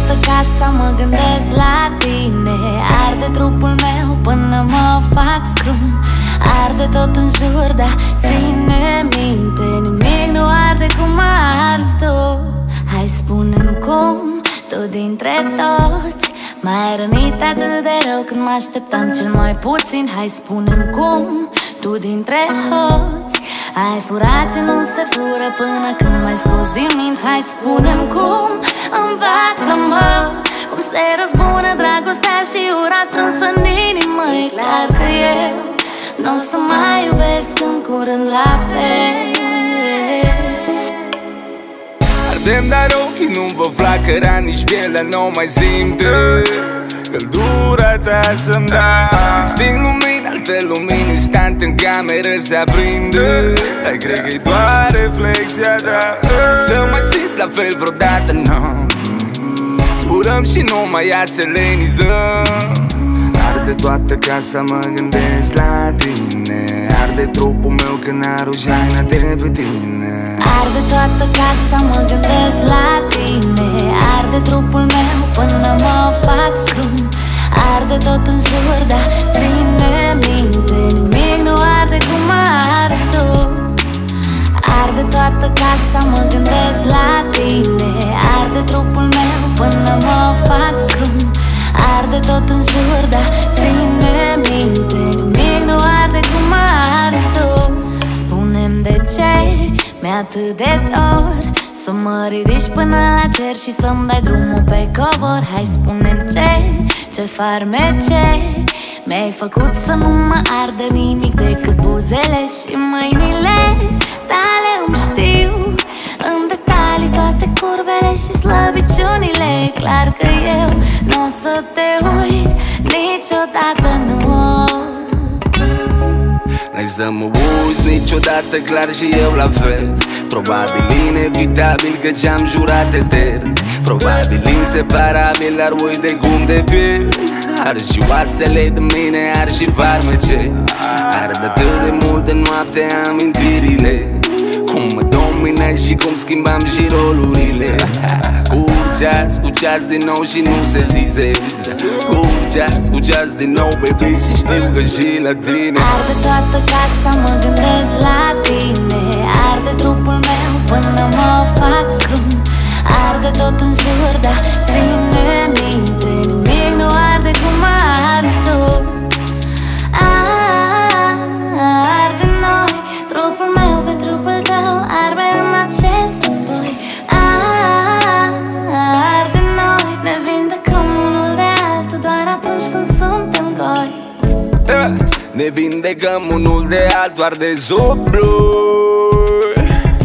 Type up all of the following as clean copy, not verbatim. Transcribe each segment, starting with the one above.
toată casa, mă gândesc la tine. Arde trupul meu până mă fac scrum. Arde tot în jur, dar ține minte. Nimic nu arde cum arzi tu. Hai spune-mi cum tu dintre toți m-ai rănit atât de rău când mă așteptam cel mai puțin. Hai spune-mi cum tu dintre hoți ai furat ce nu se fură până când m-ai scos din minți. Hai spune-mi cum, învață-mă cum se răzbună dragostea și ura strânsă în inimă. E clar că eu n-o să mai iubesc în curând la fel. Ardem, dar ochii nu vă flacăra, nici pielea nu mai simte căldura ta să-mi dai. Sting lumini, alte lumini, instant în cameră se aprinde. Dar cred că-i doar reflexia ta. Să mă simți la fel vreodată, no. Zburăm și nu mai aselenizăm. Arde toată casa, mă gândesc la tine. Arde trupul meu când arunci haina de pe tine. Arde toată casa, mă gândesc la tine. Arde trupul meu până mă fac scrum. Arde tot în jur, dar ține minte. Nimic nu arde cum arzi tu. Arde toată casa, mă gândesc la tine. Arde trupul meu până mă fac scrum. Arde tot în jur, dar ține minte. Nimic nu arde cum arzi tu. Spune-mi de ce mi-e atât de dor să mă ridici până la cer și să-mi dai drumul pe covor. Hai spune-mi ce farmece mi-ai făcut să nu mă ardă nimic decât buzele și mâinile tale. Îmi știu în detalii toate curvele și slăbiciunile. E clar că eu n-o să te uit niciodată, nu. N-ai să mă uiți niciodată, clar și eu la fel. Probabil inevitabil că ce-am jurat etern. Probabil inseparabil, dar uite cum de pierd. Ar și oasele de mine, ar și farmece. Arde atât de mult în noapte amintirile. Cum mă dominai și cum schimbam și rolurile. Cu ceas din nou și nu se sesizez. Cu ceas din nou, baby, și știu că și la tine. Arde toată casa, mă gândesc la tine. Arde trupul meu până mă fac scrum. Arde tot în jur, dar ține minte. Nimic nu arde cum arzi tu. Arde noi, trupul meu pe trupul tău. Arde în acest război. Arde noi, ne vindecăm unul de altul doar atunci când suntem goi. Ne vindecăm unul de altul doar de zubluri.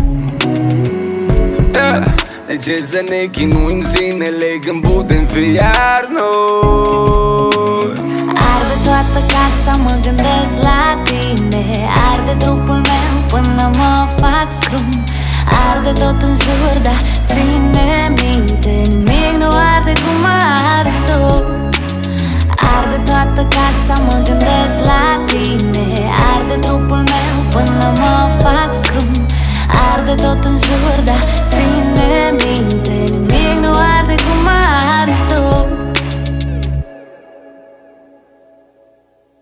De ce să ne chinuim zilele când putem fi iar noi? Arde toată casa, mă gândesc la tine. Arde trupul meu până mă fac scrum. Arde tot în jur, dar ține minte. Nimic nu arde